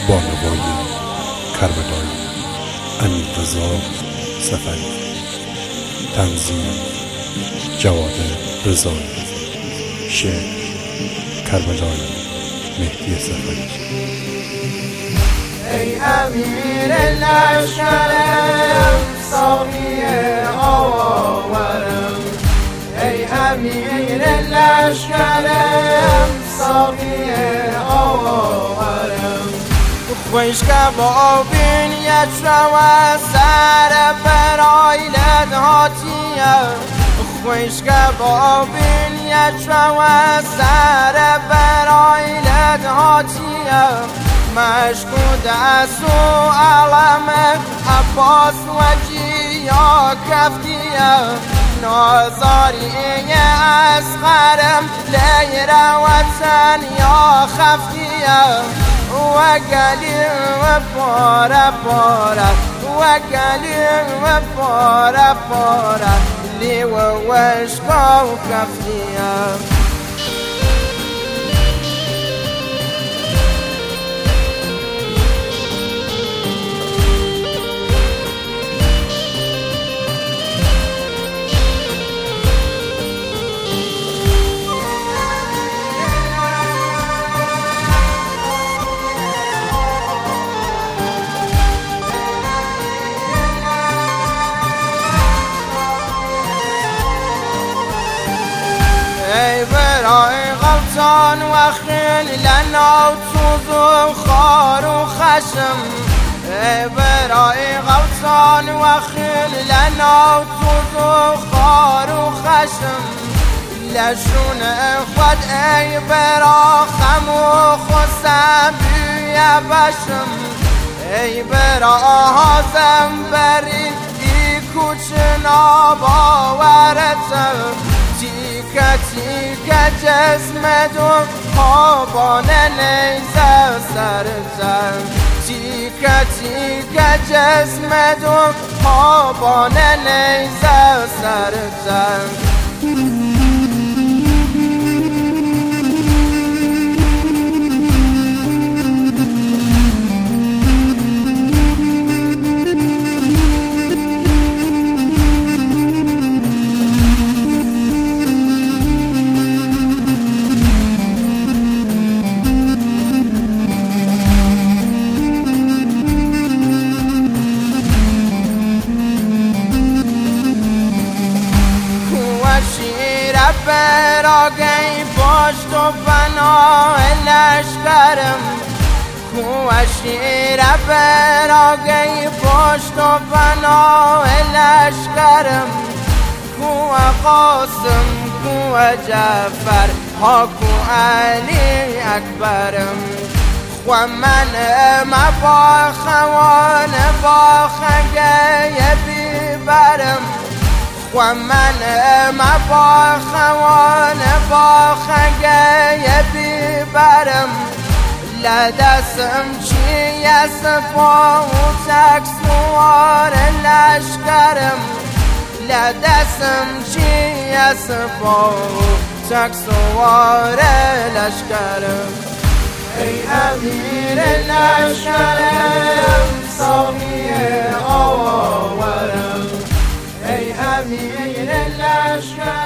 بانوای کربلای امیررضا صفری، تنظیم جواد رضایی، شعر کربلای مهدی صفری. ای امیر لشکرم ساقی آورم، ای امیر لشکرم ساقی آورم. خوش که با بینیت شوه سر برایلت هاتیه، خوش که با بینیت شوه سر برایلت هاتیه. مشکود اسو علم عباس وجیا کفتیه، نازاری اصغرم لیره وطن یا خفتیه. وقالی پاره پاره، وقالی پاره پاره، لی و وشکا و کفتیه. ای برای غلطان و خیل لنا و توز و خار و خشم، ای برای غلطان و خیل لنا و توز و خار و خشم. لشون خود ای برا خم و خسم بیه بشم، ای برا هازم برین ای کوچنا باورتم. تیکه تیکه جسم دو خوابان نیزه سرزم، تیکه تیکه جسم دو خوابان نیزه سرزم. براگی پشت و پناه لشکرم، کوشیر براگی پشت و پناه لشکرم. کو قاسم کو جعفر ها کو علی اکبرم. و من مباخوان باخگه بیبرم، و من مباخوان باخگه بیبرم. لدستم چی صفا و تکسوار لشکرم، لدستم چی صفا و تکسوار لشکرم. ای امیر لشکرم ساقی آورم، ای امیر لشکر